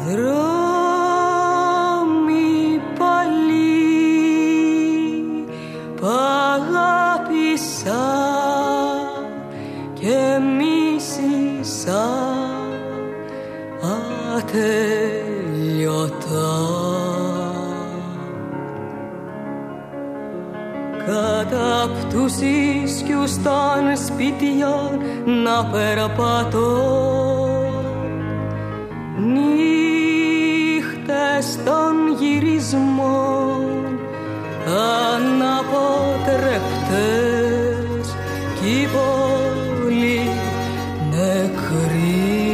δρόμοι παλιοί π' αγάπησα και μίσησα ατέλειωτα. Κατά απ' τους ίσκιους των σπιτιών να περπατώ, νύχτες των γυρισμών αναποτρεπτές κι η πόλη νεκρή.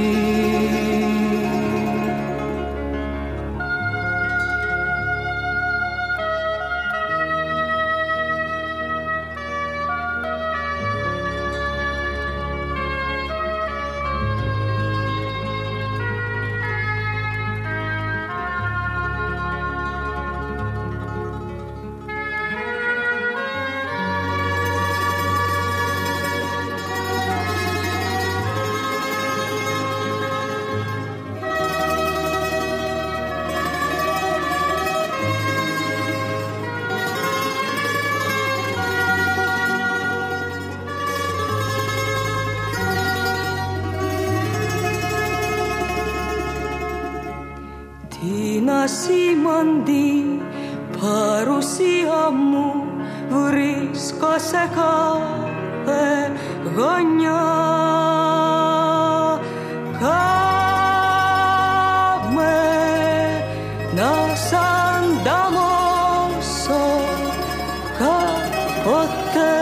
Την ασήμαντη παρουσία μου βρίσκω σε κάθε γωνιά. Κάμε να σ' ανταμώσω κάποτε,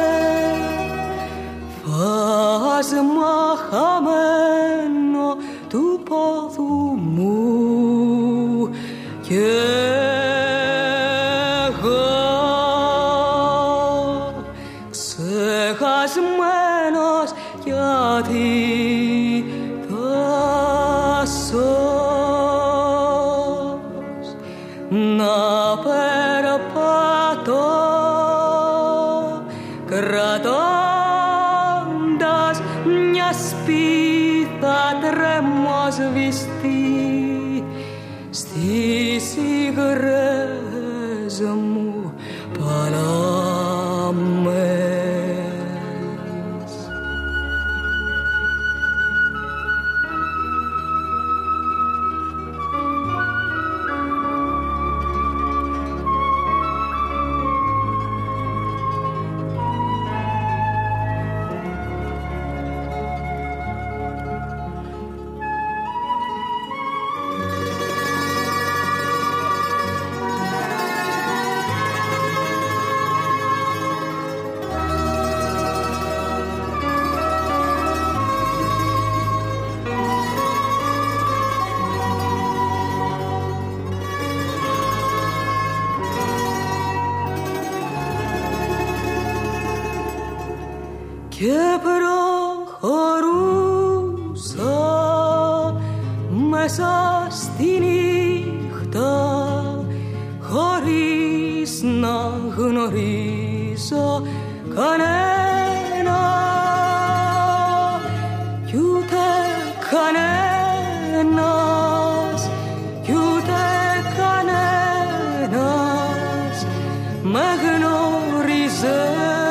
φάσμα χαμένο του πόδου μου κι εγώ ξεχασμένος γιατί δάσος να περπατώ κρατώντας μια σπίθα τρεμοσβηστή στις υγρές μου παλάμες. Και προχωρούσα μέσα στη νύχτα χωρίς να γνωρίζω κανένα κι ούτε κανένας κι ούτε κανένας με γνώριζε.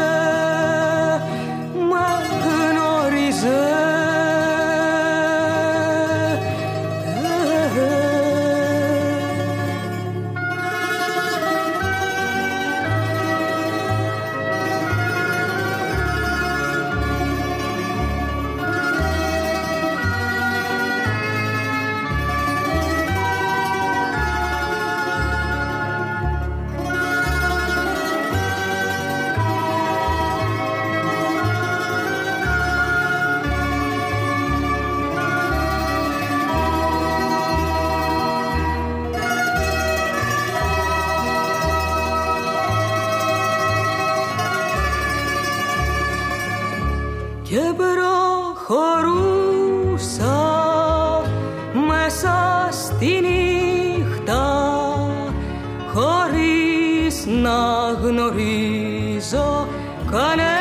Και προχωρούσα μέσα στη νύχτα χωρίς να γνωρίζω κανένα.